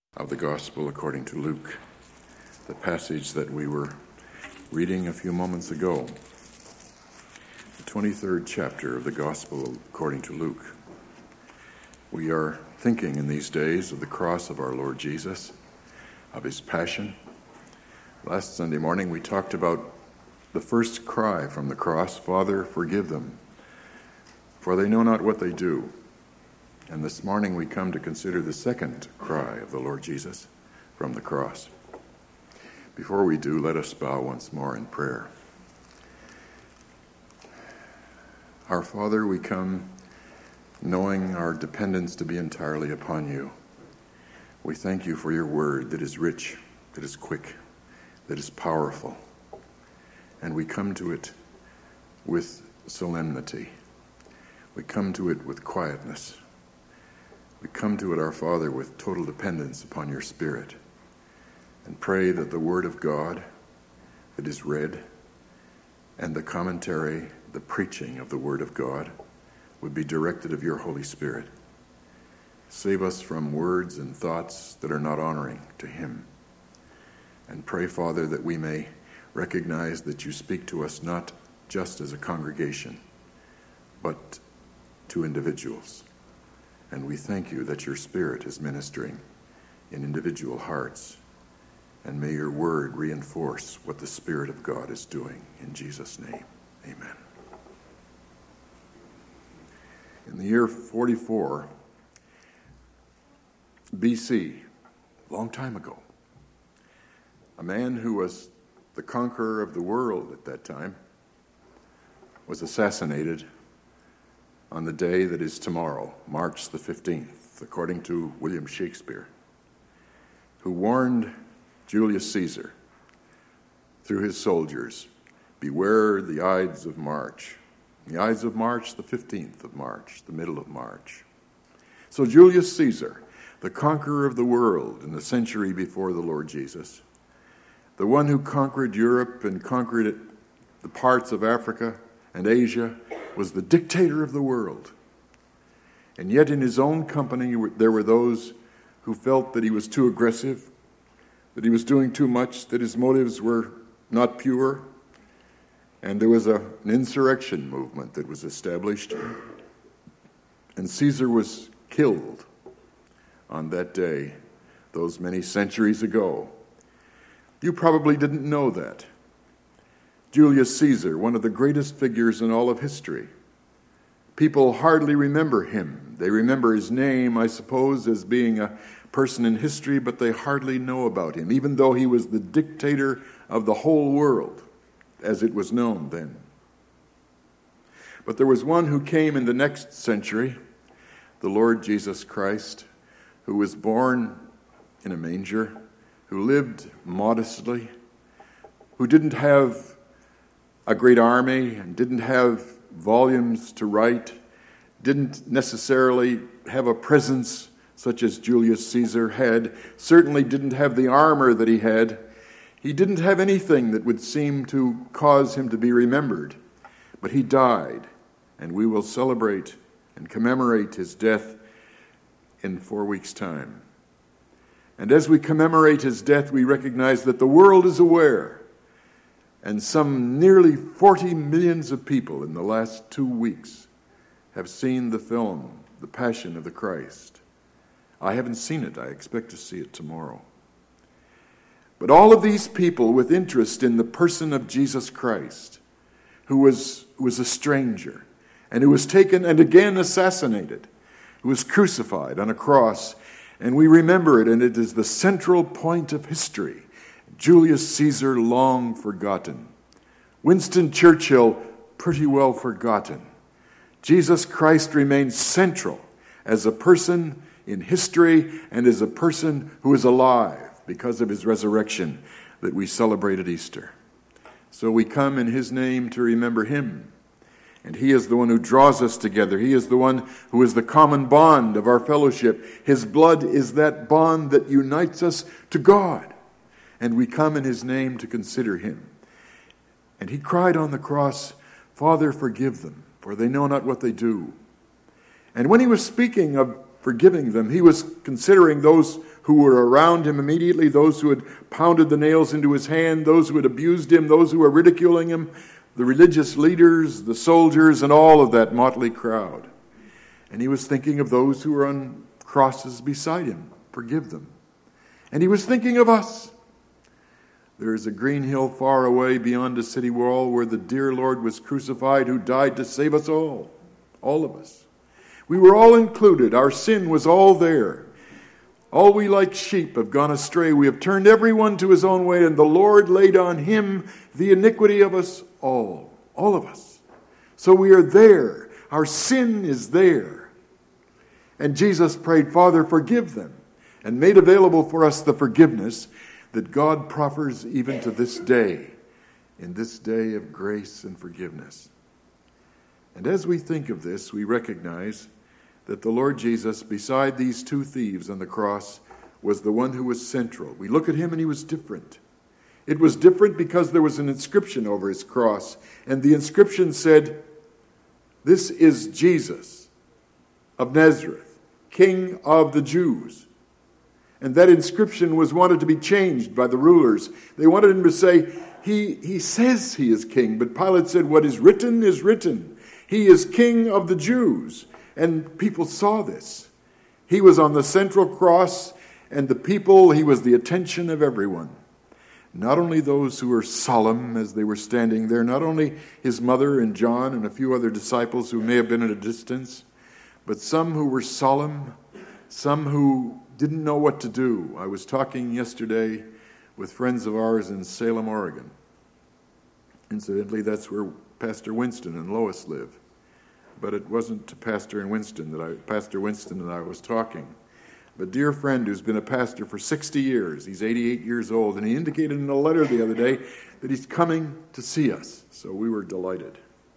Of the Gospel according to Luke, the passage that we were reading a few moments ago, the 23rd chapter of the Gospel according to Luke. We are thinking in these days of the cross of our Lord Jesus, of his passion. Last Sunday morning we talked about the first cry from the cross, "Father, forgive them, for they know not what they do." And this morning we come to consider the second cry of the Lord Jesus from the cross. Before we do, let us bow once more in prayer. Our Father, we come knowing our dependence to be entirely upon you. We thank you for your word that is rich, that is quick, that is powerful. And we come to it with solemnity. We come to it with quietness. We come to it, our Father, with total dependence upon your Spirit, and pray that the Word of God that is read and the commentary, the preaching of the Word of God would be directed of your Holy Spirit. Save us from words and thoughts that are not honoring to him. And pray, Father, that we may recognize that you speak to us not just as a congregation, but to individuals. And we thank you that your Spirit is ministering in individual hearts. And may your word reinforce what the Spirit of God is doing. In Jesus' name, amen. In the year 44 BC, a long time ago, a man who was the conqueror of the world at that time was assassinated on the day that is tomorrow, March the 15th, according to William Shakespeare, who warned Julius Caesar through his soldiers, "Beware the Ides of March." The Ides of March, the 15th of March, the middle of March. So Julius Caesar, the conqueror of the world in the century before the Lord Jesus, the one who conquered Europe and conquered the parts of Africa and Asia, was the dictator of the world. And yet in his own company there were those who felt that he was too aggressive, that he was doing too much, that his motives were not pure. And there was an insurrection movement that was established. And Caesar was killed on that day, those many centuries ago. You probably didn't know that. Julius Caesar, one of the greatest figures in all of history. People hardly remember him. They remember his name, I suppose, as being a person in history, but they hardly know about him, even though he was the dictator of the whole world, as it was known then. But there was one who came in the next century, the Lord Jesus Christ, who was born in a manger, who lived modestly, who didn't have a great army and didn't have volumes to write, didn't necessarily have a presence such as Julius Caesar had, certainly didn't have the armor that he had. He didn't have anything that would seem to cause him to be remembered. But he died, and we will celebrate and commemorate his death in 4 weeks' time. And as we commemorate his death, we recognize that the world is aware. And some nearly 40 million of people in the last 2 weeks have seen the film, The Passion of the Christ. I haven't seen it. I expect to see it tomorrow. But all of these people with interest in the person of Jesus Christ, who was a stranger, and who was taken and again assassinated, who was crucified on a cross, and we remember it, and it is the central point of history. Julius Caesar, long forgotten. Winston Churchill, pretty well forgotten. Jesus Christ remains central as a person in history and as a person who is alive because of his resurrection that we celebrate at Easter. So we come in his name to remember him. And he is the one who draws us together. He is the one who is the common bond of our fellowship. His blood is that bond that unites us to God. And we come in his name to consider him. And he cried on the cross, "Father, forgive them, for they know not what they do." And when he was speaking of forgiving them, he was considering those who were around him immediately, those who had pounded the nails into his hand, those who had abused him, those who were ridiculing him, the religious leaders, the soldiers, and all of that motley crowd. And he was thinking of those who were on crosses beside him. Forgive them. And he was thinking of us. There is a green hill far away beyond the city wall where the dear Lord was crucified, who died to save us all of us. We were all included. Our sin was all there. All we like sheep have gone astray. We have turned everyone to his own way, and the Lord laid on him the iniquity of us all of us. So we are there. Our sin is there. And Jesus prayed, Father, forgive them, and made available for us the forgiveness that God proffers even to this day, in this day of grace and forgiveness. And as we think of this, we recognize that the Lord Jesus, beside these two thieves on the cross, was the one who was central. We look at him and he was different. It was different because there was an inscription over his cross, and the inscription said, "This is Jesus of Nazareth, King of the Jews." And that inscription was wanted to be changed by the rulers. They wanted him to say, he says he is king, but Pilate said, what is written is written. He is King of the Jews. And people saw this. He was on the central cross, and the people, he was the attention of everyone. Not only those who were solemn as they were standing there, not only his mother and John and a few other disciples who may have been at a distance, but some who were solemn, some who didn't know what to do. I was talking yesterday with friends of ours in Salem, Oregon. Incidentally, that's where Pastor Winston and Lois live. But it wasn't to Pastor Winston and I was talking. A dear friend who's been a pastor for 60 years. He's 88 years old, and he indicated in a letter the other day that he's coming to see us. So we were delighted.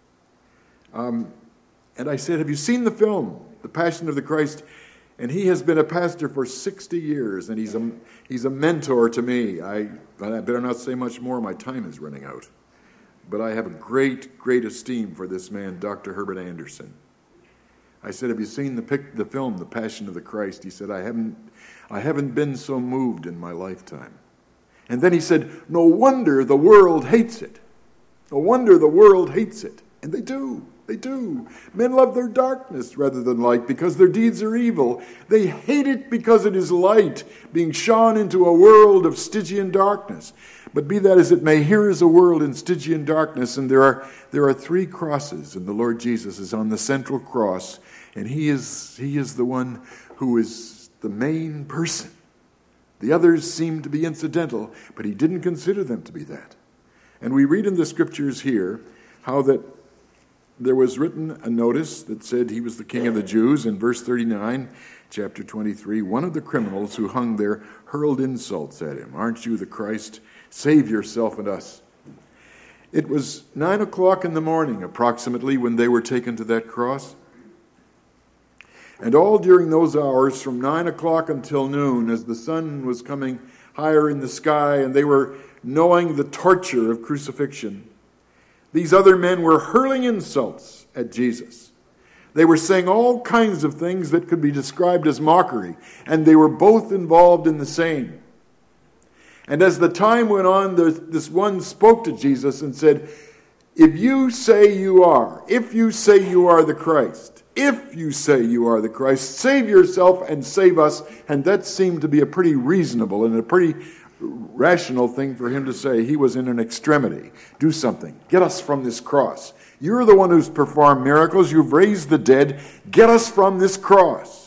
And I said, have you seen the film, The Passion of the Christ? And he has been a pastor for 60 years, and he's a mentor to me. I better not say much more. My time is running out. But I have a great, great esteem for this man, Dr. Herbert Anderson. I said, have you seen the film, The Passion of the Christ? He said, I haven't been so moved in my lifetime. And then he said, no wonder the world hates it. No wonder the world hates it. And they do. They do. Men love their darkness rather than light because their deeds are evil. They hate it because it is light, being shone into a world of Stygian darkness. But be that as it may, here is a world in Stygian darkness, and there are three crosses, and the Lord Jesus is on the central cross, and he is the one who is the main person. The others seem to be incidental, but he didn't consider them to be that. And we read in the scriptures here how that there was written a notice that said he was the King of the Jews. In verse 39, chapter 23, one of the criminals who hung there hurled insults at him. Aren't you the Christ? Save yourself and us. It was 9 o'clock in the morning, approximately, when they were taken to that cross. And all during those hours, from 9 o'clock until noon, as the sun was coming higher in the sky and they were knowing the torture of crucifixion, these other men were hurling insults at Jesus. They were saying all kinds of things that could be described as mockery, and they were both involved in the same. And as the time went on, this one spoke to Jesus and said, if you say you are the Christ, if you say you are the Christ, save yourself and save us. And that seemed to be a pretty reasonable and a pretty rational thing for him to say. He was in an extremity. Do something. Get us from this cross. You're the one who's performed miracles. You've raised the dead. Get us from this cross.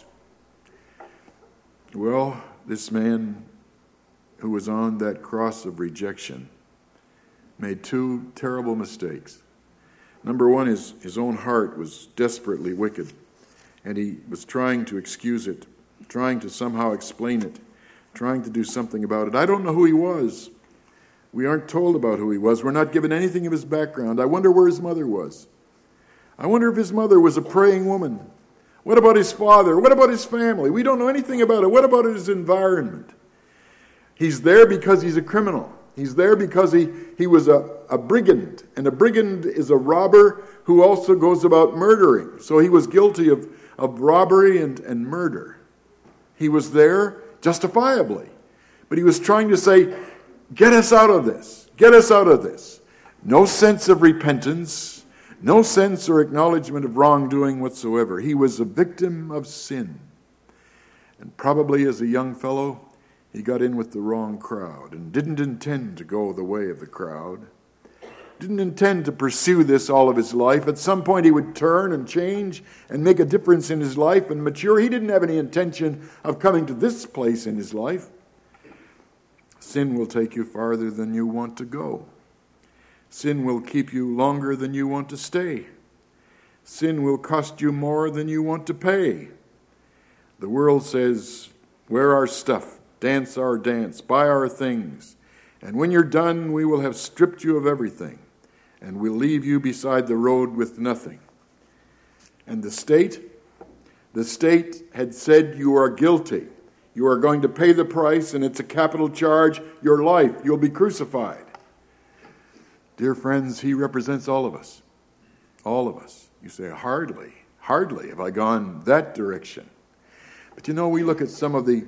Well, this man who was on that cross of rejection made two terrible mistakes. Number one, his own heart was desperately wicked, and he was trying to excuse it, trying to somehow explain it, trying to do something about it. I don't know who he was. We aren't told about who he was. We're not given anything of his background. I wonder where his mother was. I wonder if his mother was a praying woman. What about his father? What about his family? We don't know anything about it. What about his environment? He's there because he's a criminal. He's there because he was a brigand. And a brigand is a robber who also goes about murdering. So he was guilty of robbery and murder. He was there justifiably. But he was trying to say, get us out of this. Get us out of this. No sense of repentance, no sense or acknowledgement of wrongdoing whatsoever. He was a victim of sin. And probably as a young fellow, he got in with the wrong crowd and didn't intend to go the way of the crowd. Didn't intend to pursue this all of his life. At some point he would turn and change and make a difference in his life and mature. He didn't have any intention of coming to this place in his life. Sin will take you farther than you want to go. Sin will keep you longer than you want to stay. Sin will cost you more than you want to pay. The world says, wear our stuff, dance our dance, buy our things, and when you're done, we will have stripped you of everything, and we'll leave you beside the road with nothing. And the state had said, you are guilty. You are going to pay the price, and it's a capital charge, your life. You'll be crucified. Dear friends, he represents all of us. All of us. You say, hardly have I gone that direction. But we look at some of the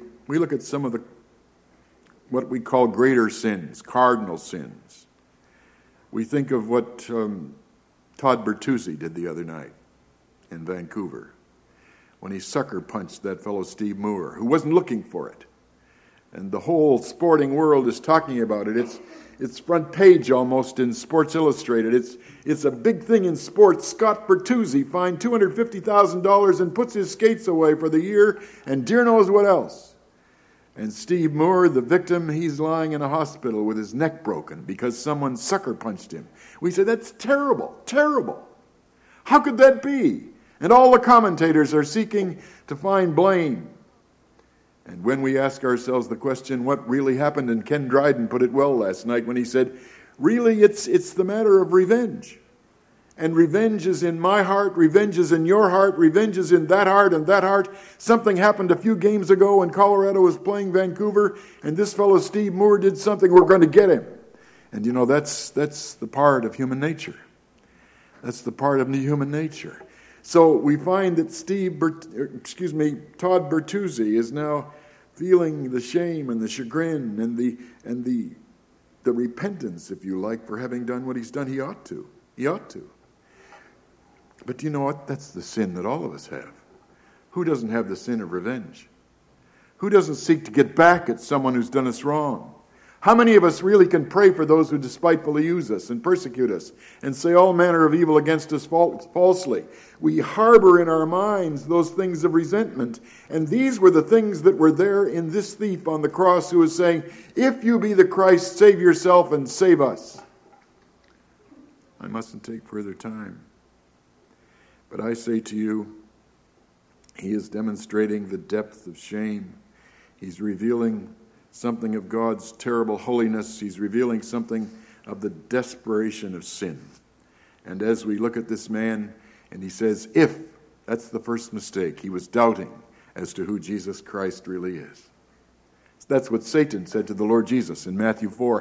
what we call greater sins, cardinal sins. We think of what Todd Bertuzzi did the other night in Vancouver when he sucker punched that fellow Steve Moore, who wasn't looking for it. And the whole sporting world is talking about it. It's front page almost in Sports Illustrated. It's a big thing in sports. Scott Bertuzzi fined $250,000 and puts his skates away for the year, and dear knows what else. And Steve Moore, the victim, he's lying in a hospital with his neck broken because someone sucker punched him. We say, that's terrible, terrible. How could that be? And all the commentators are seeking to find blame. And when we ask ourselves the question, what really happened, and Ken Dryden put it well last night when he said, really it's the matter of revenge. And revenge is in my heart, revenge is in your heart, revenge is in that heart and that heart. Something happened a few games ago when Colorado was playing Vancouver, and this fellow Steve Moore did something, we're going to get him. And that's the part of human nature. That's the part of human nature. So we find that Todd Bertuzzi is now feeling the shame and the chagrin and the repentance, if you like, for having done what he's done. He ought to. But you know what? That's the sin that all of us have. Who doesn't have the sin of revenge? Who doesn't seek to get back at someone who's done us wrong? How many of us really can pray for those who despitefully use us and persecute us and say all manner of evil against us falsely? We harbor in our minds those things of resentment. And these were the things that were there in this thief on the cross who was saying, if you be the Christ, save yourself and save us. I mustn't take further time. But I say to you, he is demonstrating the depth of shame. He's revealing something of God's terrible holiness. He's revealing something of the desperation of sin. And as we look at this man, and he says, if, that's the first mistake. He was doubting as to who Jesus Christ really is. That's what Satan said to the Lord Jesus in Matthew 4.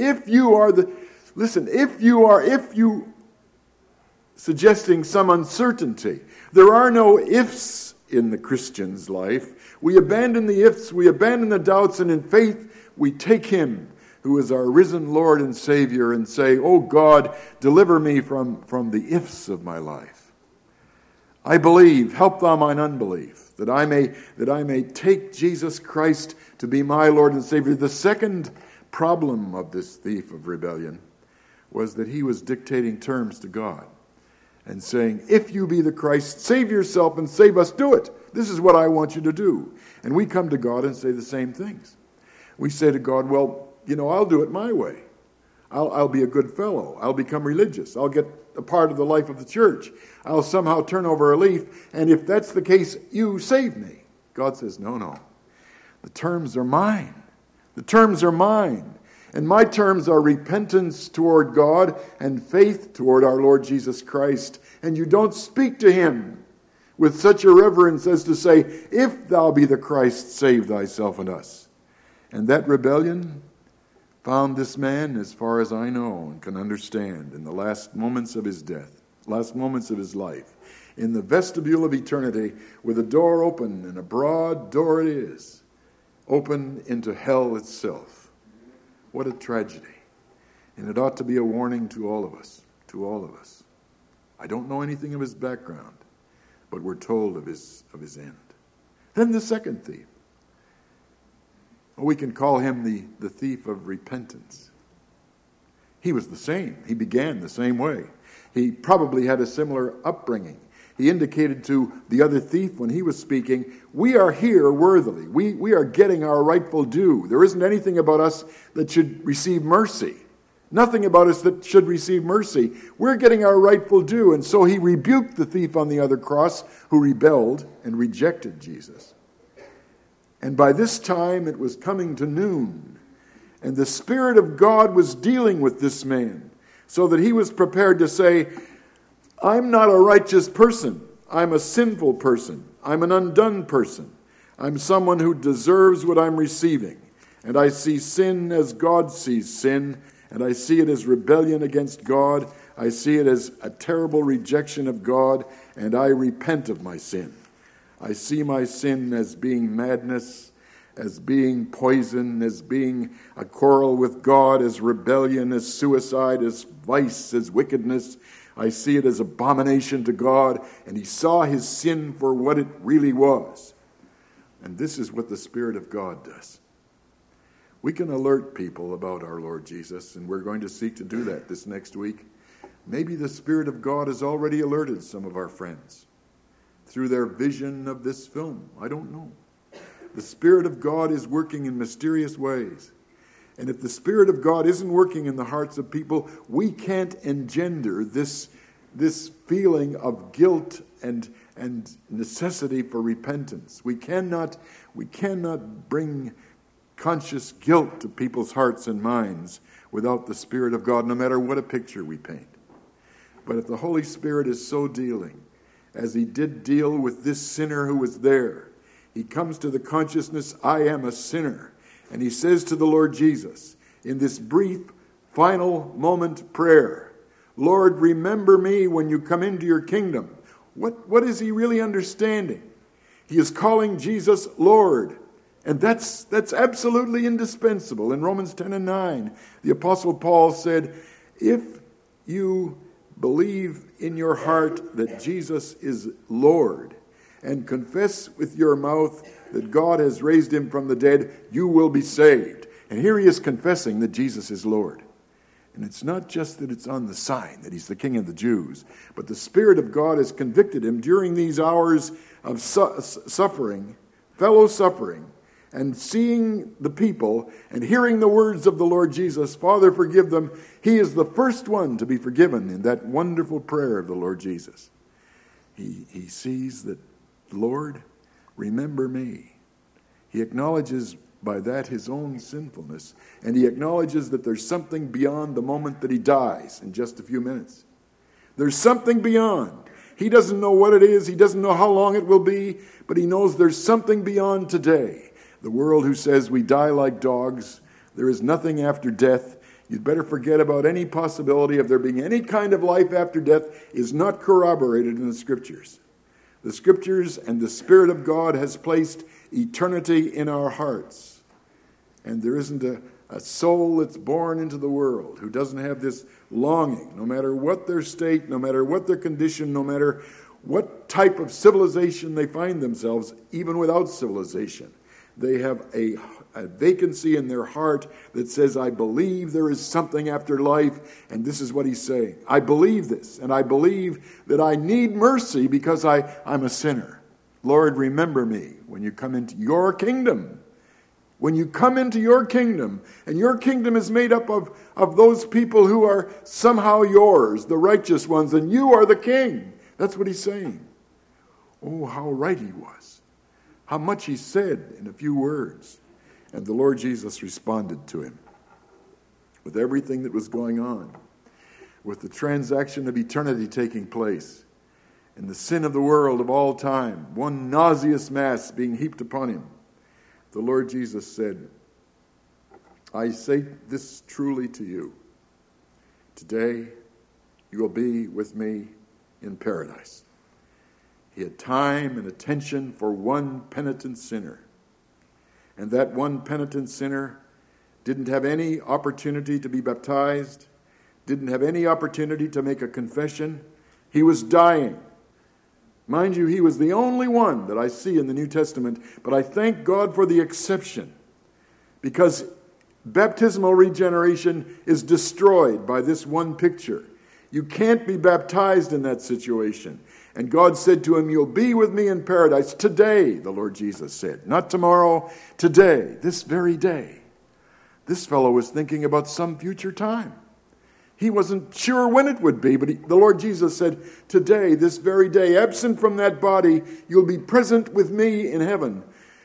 Suggesting some uncertainty. There are no ifs in the Christian's life. We abandon the ifs, we abandon the doubts, and in faith we take him who is our risen Lord and Savior and say, oh God, deliver me from the ifs of my life. I believe, help thou mine unbelief, that I may take Jesus Christ to be my Lord and Savior. The second problem of this thief of rebellion was that he was dictating terms to God and saying, if you be the Christ, save yourself and save us, do it. This is what I want you to do. And we come to God and say the same things. We say to God, well, I'll do it my way. I'll be a good fellow. I'll become religious. I'll get a part of the life of the church. I'll somehow turn over a leaf. And if that's the case, you save me. God says, no. The terms are mine. The terms are mine. And my terms are repentance toward God and faith toward our Lord Jesus Christ. And you don't speak to him with such a reverence as to say, if thou be the Christ, save thyself and us. And that rebellion found this man, as far as I know and can understand, in the last moments of his death, last moments of his life, in the vestibule of eternity, with a door open, and a broad door it is. open into hell itself. What a tragedy. And it ought to be a warning to all of us, I don't know anything of his background, but we're told of his end. Then the second thief. We can call him the thief of repentance. He was the same. He began the same way. He probably had a similar upbringing. He indicated to the other thief when he was speaking, we are here worthily. We are getting our rightful due. There isn't anything about us that should receive mercy. Nothing about us that should receive mercy. We're getting our rightful due. And so he rebuked the thief on the other cross who rebelled and rejected Jesus. And by this time it was coming to noon. And the Spirit of God was dealing with this man so that he was prepared to say, I'm not a righteous person. I'm a sinful person. I'm an undone person. I'm someone who deserves what I'm receiving. And I see sin as God sees sin. And I see it as rebellion against God. I see it as a terrible rejection of God. And I repent of my sin. I see my sin as being madness, as being poison, as being a quarrel with God, as rebellion, as suicide, as vice, as wickedness. I see it as abomination to God. And he saw his sin for what it really was. And this is what the Spirit of God does. We can alert people about our Lord Jesus, and we're going to seek to do that this next week. Maybe the Spirit of God has already alerted some of our friends through their vision of this film. I don't know. The Spirit of God is working in mysterious ways. And if the Spirit of God isn't working in the hearts of people, we can't engender this feeling of guilt and necessity for repentance. We cannot bring conscious guilt to people's hearts and minds without the Spirit of God, no matter what a picture we paint. But if the Holy Spirit is so dealing, as he did deal with this sinner who was there, he comes to the consciousness, I am a sinner. And he says to the Lord Jesus, in this brief, final moment prayer, Lord, remember me when you come into your kingdom. What is he really understanding? He is calling Jesus Lord. And that's absolutely indispensable. In Romans 10 and 9, the Apostle Paul said, if you believe in your heart that Jesus is Lord and confess with your mouth that God has raised him from the dead, you will be saved. And here he is confessing that Jesus is Lord. And it's not just that it's on the sign that he's the King of the Jews, but the Spirit of God has convicted him during these hours of suffering, fellow suffering, and seeing the people and hearing the words of the Lord Jesus, Father, forgive them. He is the first one to be forgiven in that wonderful prayer of the Lord Jesus. He sees that, Lord, remember me. He acknowledges by that his own sinfulness, and he acknowledges that there's something beyond the moment that he dies in just a few minutes. There's something beyond. He doesn't know what it is. He doesn't know how long it will be, but he knows there's something beyond today. The world who says we die like dogs, there is nothing after death, you'd better forget about any possibility of there being any kind of life after death, is not corroborated in the Scriptures. The Scriptures and the Spirit of God has placed eternity in our hearts. And there isn't a soul that's born into the world who doesn't have this longing, no matter what their state, no matter what their condition, no matter what type of civilization they find themselves, even without civilization. They have a vacancy in their heart that says, I believe there is something after life. And this is what he's saying. I believe this, and I believe that I need mercy because I'm a sinner. Lord, remember me when you come into your kingdom. When you come into your kingdom, and your kingdom is made up of those people who are somehow yours, the righteous ones, and you are the king. That's what he's saying. Oh, how right he was. How much he said in a few words. And the Lord Jesus responded to him with everything that was going on, with the transaction of eternity taking place, and the sin of the world of all time, one nauseous mass being heaped upon him. The Lord Jesus said, I say this truly to you. Today you will be with me in paradise. He had time and attention for one penitent sinner. And that one penitent sinner didn't have any opportunity to be baptized, didn't have any opportunity to make a confession. He was dying. Mind you, he was the only one that I see in the New Testament, but I thank God for the exception, because baptismal regeneration is destroyed by this one picture. You can't be baptized in that situation. And God said to him, "You'll be with me in paradise today," the Lord Jesus said. Not tomorrow, today, this very day. This fellow was thinking about some future time. He wasn't sure when it would be, but the Lord Jesus said, "Today, this very day, absent from that body, you'll be present with me in heaven."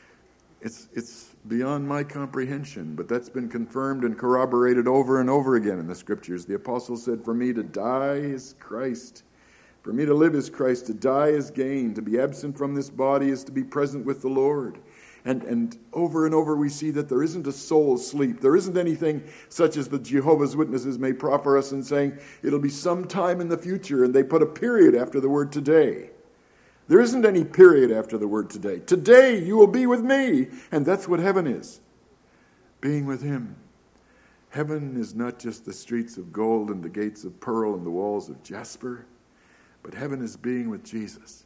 It's beyond my comprehension, but that's been confirmed and corroborated over and over again in the Scriptures. The apostle said, "For me to die is Christ. For me to live is Christ. To die is gain. To be absent from this body is to be present with the Lord." And over we see that there isn't a soul sleep. There isn't anything such as the Jehovah's Witnesses may proffer us in saying it'll be some time in the future, and they put a period after the word today. There isn't any period after the word today. Today you will be with me, and that's what heaven is. Being with him. Heaven is not just the streets of gold and the gates of pearl and the walls of jasper, but heaven is being with Jesus.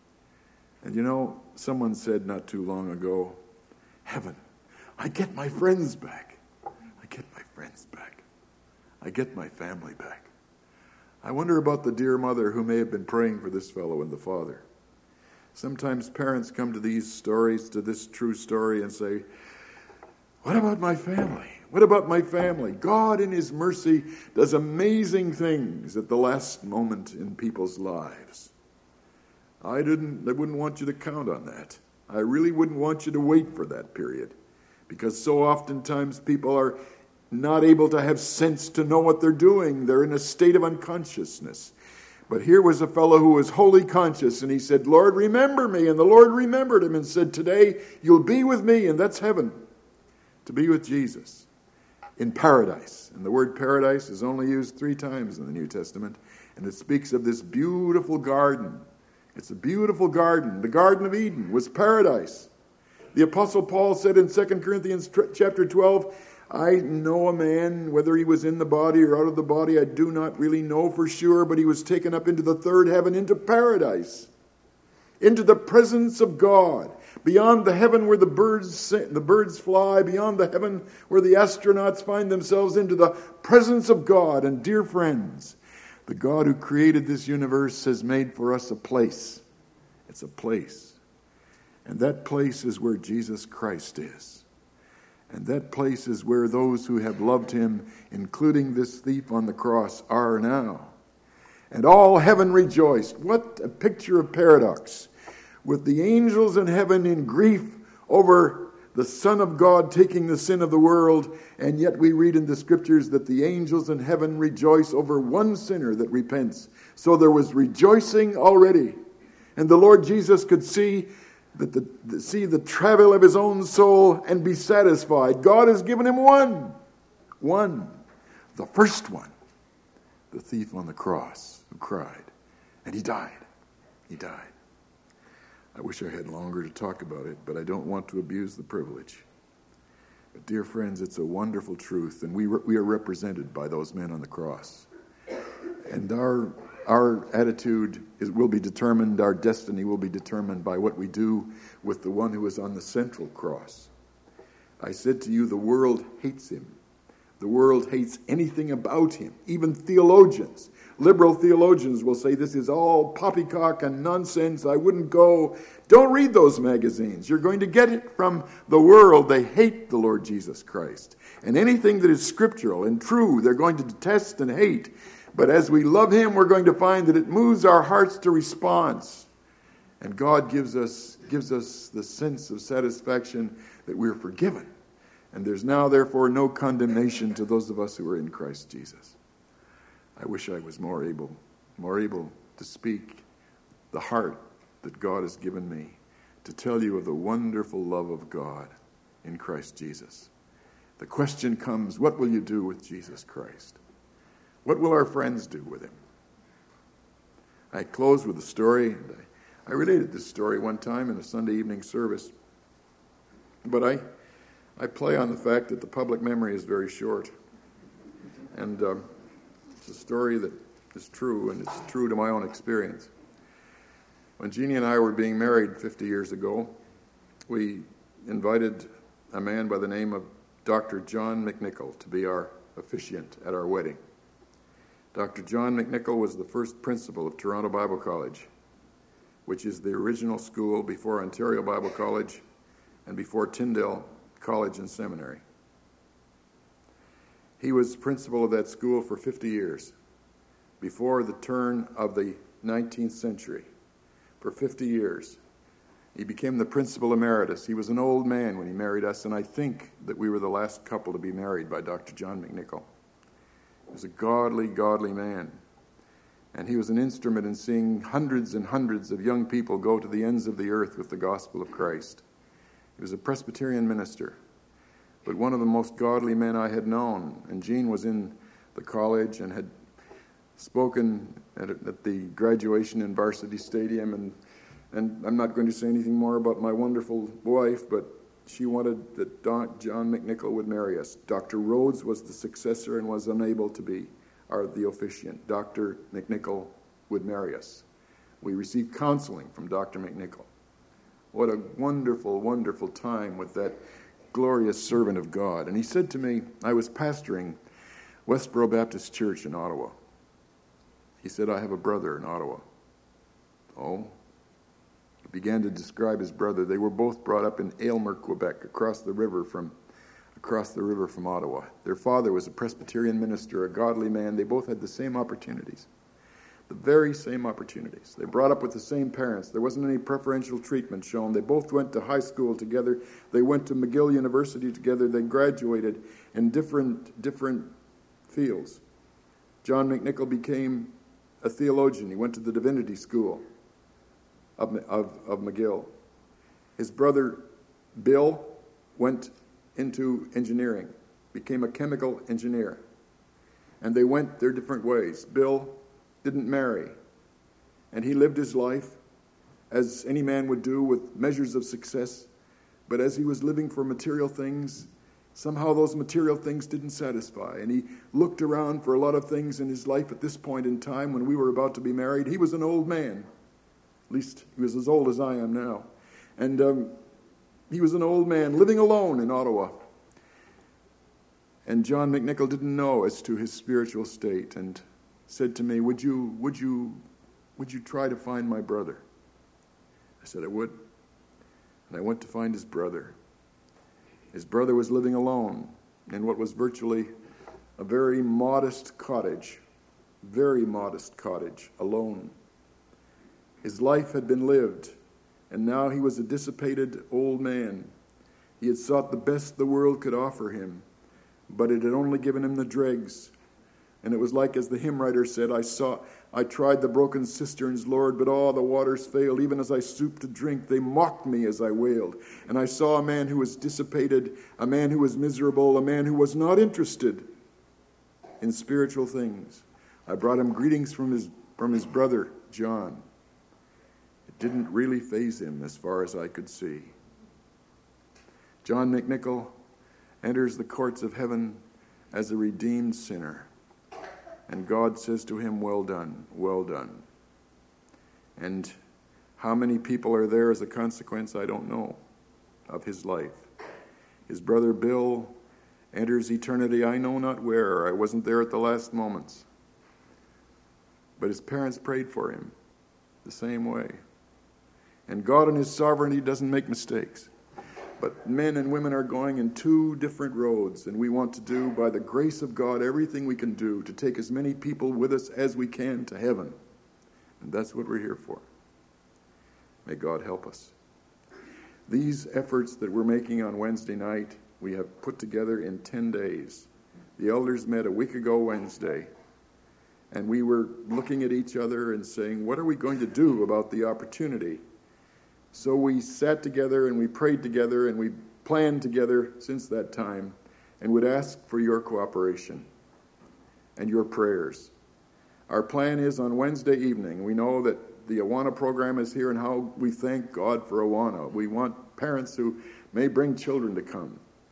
And you know, someone said not too long ago, "Heaven, I get my friends back. I get my friends back. I get my family back." I wonder about the dear mother who may have been praying for this fellow and the father. Sometimes parents come to these stories, to this true story, and say, "What about my family? What about my family?" God in his mercy does amazing things at the last moment in people's lives. I wouldn't want you to count on that. I really wouldn't want you to wait for that period, because so oftentimes people are not able to have sense to know what they're doing. They're in a state of unconsciousness. But here was a fellow who was wholly conscious, and he said, "Lord, remember me." And the Lord remembered him and said, "Today you'll be with me," and that's heaven, to be with Jesus in paradise. And the word paradise is only used 3 times in the New Testament, and it speaks of this beautiful garden. It's a beautiful garden. The Garden of Eden was paradise. The Apostle Paul said in 2 Corinthians chapter 12, "I know a man, whether he was in the body or out of the body, I do not really know for sure, but he was taken up into the third heaven, into paradise, into the presence of God, beyond the heaven where the birds fly, beyond the heaven where the astronauts find themselves, into the presence of God." And dear friends, the God who created this universe has made for us a place. It's a place. And that place is where Jesus Christ is. And that place is where those who have loved him, including this thief on the cross, are now. And all heaven rejoiced. What a picture of paradox. With the angels in heaven in grief over the Son of God taking the sin of the world, and yet we read in the Scriptures that the angels in heaven rejoice over one sinner that repents. So there was rejoicing already. And the Lord Jesus could see the travail of his own soul and be satisfied. God has given him one, the first one, the thief on the cross who cried. And he died. He died. I wish I had longer to talk about it, but I don't want to abuse the privilege. But dear friends, it's a wonderful truth, and we are represented by those men on the cross. And our attitude will be determined, our destiny will be determined by what we do with the one who is on the central cross. I said to you, the world hates him. The world hates anything about him. Even theologians, liberal theologians will say this is all poppycock and nonsense. I wouldn't go. Don't read those magazines. You're going to get it from the world. They hate the Lord Jesus Christ. And anything that is scriptural and true, they're going to detest and hate. But as we love him, we're going to find that it moves our hearts to response. And God gives us the sense of satisfaction that we're forgiven. And there's now, therefore, no condemnation to those of us who are in Christ Jesus. I wish I was more able to speak the heart that God has given me to tell you of the wonderful love of God in Christ Jesus. The question comes, what will you do with Jesus Christ? What will our friends do with him? I close with a story, and I related this story one time in a Sunday evening service. But I play on the fact that the public memory is very short. And it's a story that is true, and it's true to my own experience. When Jeannie and I were being married 50 years ago, we invited a man by the name of Dr. John McNichol to be our officiant at our wedding. Dr. John McNichol was the first principal of Toronto Bible College, which is the original school before Ontario Bible College and before Tyndale College and Seminary. He was principal of that school for 50 years, before the turn of the 19th century. For 50 years. He became the principal emeritus. He was an old man when he married us, and I think that we were the last couple to be married by Dr. John McNichol. He was a godly, godly man. And he was an instrument in seeing hundreds and hundreds of young people go to the ends of the earth with the gospel of Christ. He was a Presbyterian minister, but one of the most godly men I had known. And Jean was in the college and had spoken at the graduation in Varsity Stadium, and I'm not going to say anything more about my wonderful wife, but she wanted that John McNichol would marry us. Dr. Rhodes was the successor and was unable to be the officiant. Dr. McNichol would marry us. We received counseling from Dr. McNichol. What a wonderful, wonderful time with that glorious servant of God. And he said to me, I was pastoring Westboro Baptist Church in Ottawa. He said, I have a brother in Ottawa. Oh? He began to describe his brother. They were both brought up in Aylmer, Quebec, across the river from Ottawa. Their father was a Presbyterian minister, a godly man. They both had the same opportunities, the very same opportunities. They brought up with the same parents. There wasn't any preferential treatment shown. They both went to high school together. They went to McGill University together. They graduated in different fields. John McNichol became a theologian. He went to the divinity school of McGill. His brother Bill went into engineering, became a chemical engineer. And they went their different ways. Bill didn't marry, and he lived his life as any man would do with measures of success. But as he was living for material things, somehow those material things didn't satisfy. And he looked around for a lot of things in his life at this point in time when we were about to be married. He was an old man. At least he was as old as I am now. And he was an old man living alone in Ottawa. And John McNichol didn't know as to his spiritual state and said to me, would you try to find my brother? I said I would. And I went to find his brother. His brother was living alone in what was virtually a very modest cottage, alone. His life had been lived, and now he was a dissipated old man. He had sought the best the world could offer him, but it had only given him the dregs. And it was like, as the hymn writer said, I tried the broken cisterns, Lord, but all the waters failed. Even as I stooped to drink, they mocked me as I wailed. And I saw a man who was dissipated, a man who was miserable, a man who was not interested in spiritual things. I brought him greetings from his brother, John. It didn't really faze him as far as I could see. John McNichol enters the courts of heaven as a redeemed sinner. And God says to him, well done, well done. And how many people are there as a consequence, I don't know, of his life. His brother Bill enters eternity, I know not where. I wasn't there at the last moments. But his parents prayed for him the same way. And God in his sovereignty doesn't make mistakes. But men and women are going in two different roads, and we want to do, by the grace of God, everything we can do to take as many people with us as we can to heaven. And that's what we're here for. May God help us. These efforts that we're making on Wednesday night, we have put together in 10 days. The elders met a week ago Wednesday, and we were looking at each other and saying, what are we going to do about the opportunity? So we sat together and we prayed together and we planned together since that time and would ask for your cooperation and your prayers. Our plan is on Wednesday evening. We know that the Awana program is here and how we thank God for Awana. We want parents who may bring children to come.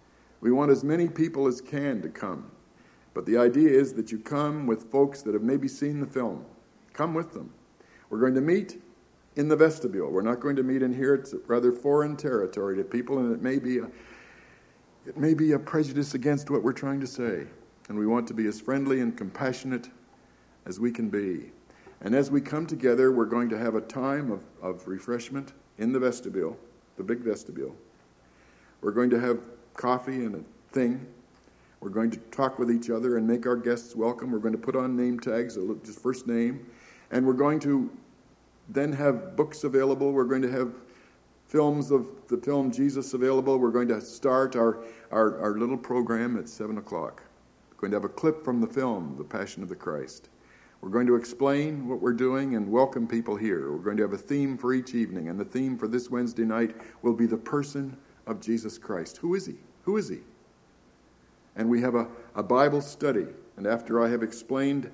We want as many people as can to come. But the idea is that you come with folks that have maybe seen the film. Come with them. We're going to meet in the vestibule. We're not going to meet in here. It's rather foreign territory to people, and it may be a prejudice against what we're trying to say. And we want to be as friendly and compassionate as we can be. And as we come together, we're going to have a time of refreshment in the vestibule, the big vestibule. We're going to have coffee and a thing. We're going to talk with each other and make our guests welcome. We're going to put on name tags, just first name. And we're going to then have books available. We're going to have films of the film Jesus available. We're going to start our little program at 7 o'clock. We're going to have a clip from the film, The Passion of the Christ. We're going to explain what we're doing and welcome people here. We're going to have a theme for each evening, and the theme for this Wednesday night will be the person of Jesus Christ. Who is he? Who is he? And we have a Bible study, and after I have explained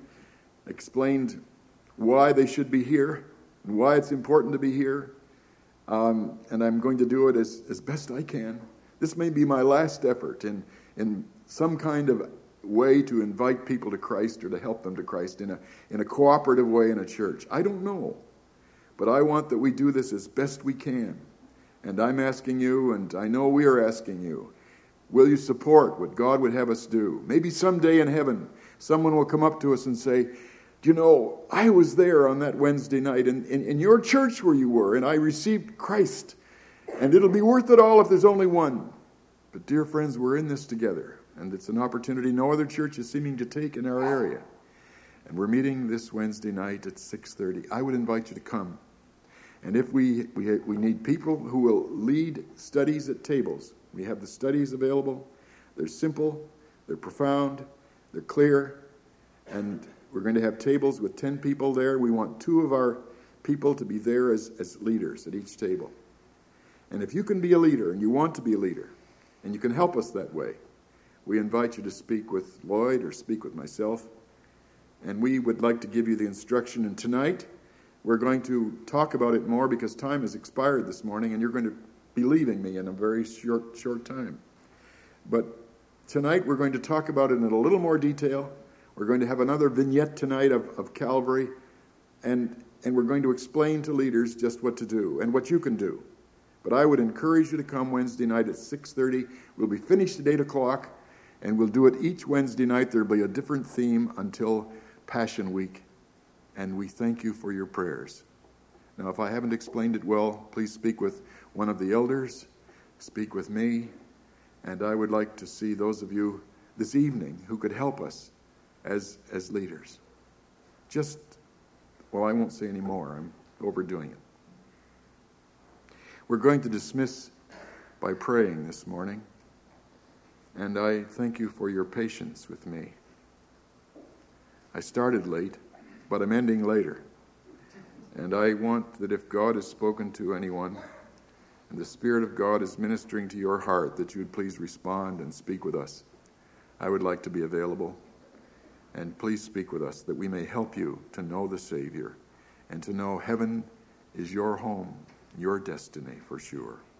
why they should be here and why it's important to be here, and I'm going to do it as best I can. This may be my last effort in some kind of way to invite people to Christ or to help them to Christ in a cooperative way in a church. I don't know. But I want that we do this as best we can. And I'm asking you, and I know we are asking you, will you support what God would have us do? Maybe someday in heaven, someone will come up to us and say, do you know, I was there on that Wednesday night in your church where you were, and I received Christ. And it'll be worth it all if there's only one. But dear friends, we're in this together. And it's an opportunity no other church is seeming to take in our area. And we're meeting this Wednesday night at 6:30. I would invite you to come. And if we need people who will lead studies at tables. We have the studies available. They're simple, they're profound, they're clear. And we're going to have tables with 10 people there. We want 2 of our people to be there as leaders at each table. And if you can be a leader and you want to be a leader, and you can help us that way, we invite you to speak with Lloyd or speak with myself. And we would like to give you the instruction. And tonight, we're going to talk about it more because time has expired this morning, and you're going to be leaving me in a very short time. But tonight, we're going to talk about it in a little more detail. We're going to have another vignette tonight of Calvary, and we're going to explain to leaders just what to do and what you can do. But I would encourage you to come Wednesday night at 6:30. We'll be finished at 8 o'clock, and we'll do it each Wednesday night. There'll be a different theme until Passion Week, and we thank you for your prayers. Now, if I haven't explained it well, please speak with one of the elders, speak with me, and I would like to see those of you this evening who could help us as leaders. I won't say any more. I'm overdoing it. We're going to dismiss by praying this morning, and I thank you for your patience with me. I started late, but I'm ending later. And I want that if God has spoken to anyone, and the Spirit of God is ministering to your heart, that you would please respond and speak with us. I would like to be available. And please speak with us that we may help you to know the Savior and to know heaven is your home, your destiny for sure.